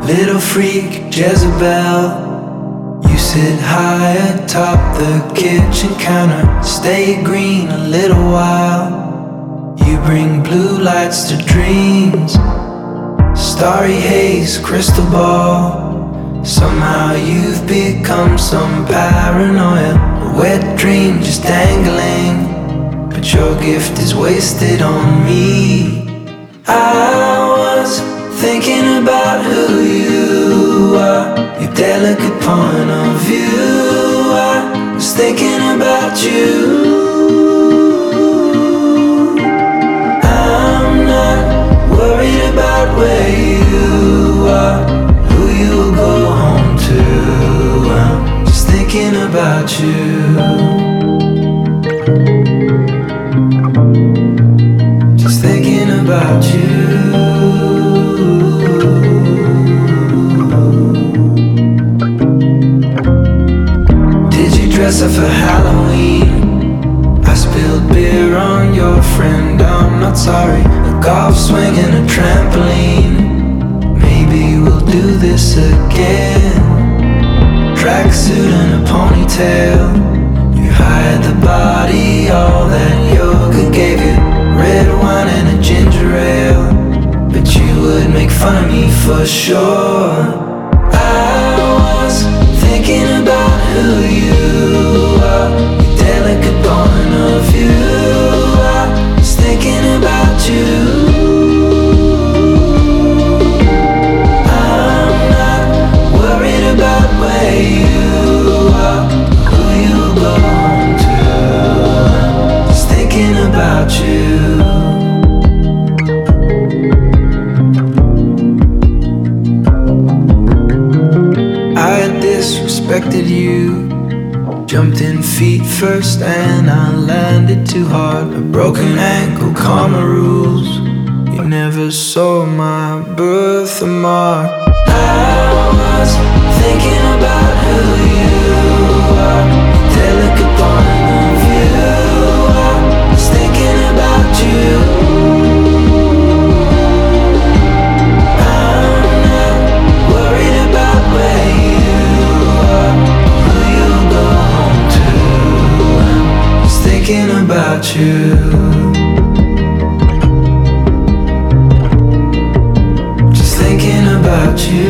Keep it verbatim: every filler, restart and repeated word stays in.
little freak Jezebel. You sit high atop the kitchen counter, stay green a little while. You bring blue lights to dreams, starry haze, crystal ball. Somehow you've become some paranoia, a wet dream just dangling, but your gift is wasted on me. I was thinking about who you are, your delicate point of view. I was thinking about you. I'm not worried about where you are, who you'll go home to. I'm just thinking about you. Just thinking about you. Did you dress up for Halloween? I spilled beer on your friend, I'm not sorry. A golf swing and a trampoline, maybe we'll do this again. Tracksuit and a ponytail, you hide the body, all that yoga gave you. Red wine and a ginger ale, but you would make fun of me for sure. I was thinking about who you are, your delicate point of view. I was thinking about you. I'm not worried about where you are, who you'll go home to. I'm just thinking about you. Disrespected you, jumped in feet first and I landed too hard. A broken ankle, karma rules. You never saw my birthmark. I was thinking about who you are, your delicate point of view. I was thinking about you. I'm not worried about where you are, who you'll go home to. I'm just thinking about you. Just thinking about you.